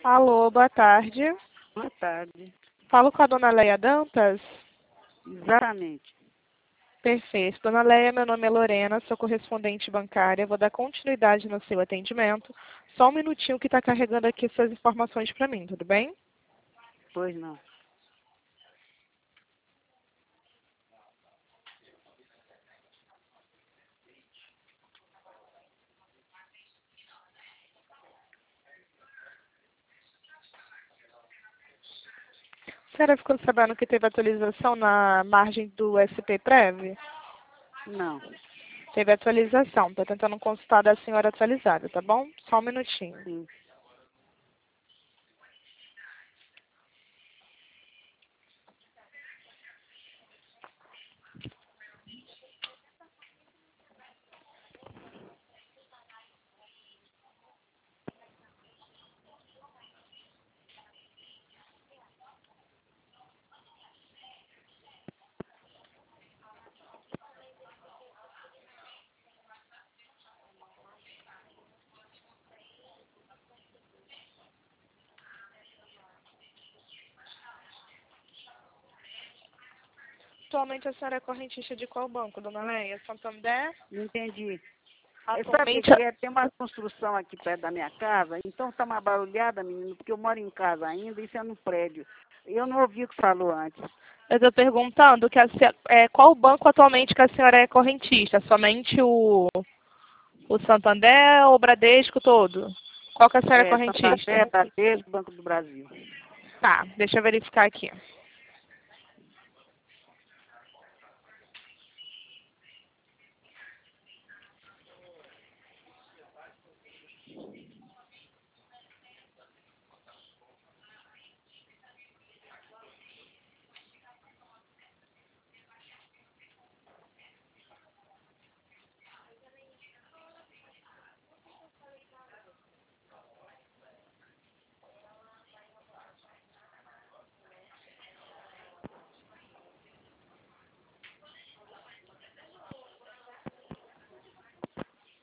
Alô, boa tarde. Boa tarde. Falo com a dona Leia Dantas? Exatamente. Perfeito. Dona Leia, meu nome é Lorena, sou correspondente bancária. Vou dar continuidade no seu atendimento. Só um minutinho que está carregando aqui suas informações para mim, tudo bem? Pois não. A senhora ficou sabendo que teve atualização na margem do SP-Prev? Não. Teve atualização. Estou tentando consultar da senhora atualizada, tá bom? Só um minutinho. Sim. Atualmente a senhora é correntista de qual banco, dona Leia? Santander? Não entendi. Sabe Atualmente... que tem uma construção aqui perto da minha casa, então está uma barulhada, menino, porque eu moro em casa ainda, isso é no prédio. Eu não ouvi o que falou antes. Eu estou perguntando qual banco atualmente que a senhora é correntista? Somente o Santander ou o Bradesco todo? Qual que a senhora é É, correntista? Santander, Bradesco, Banco do Brasil. Tá, deixa eu verificar aqui.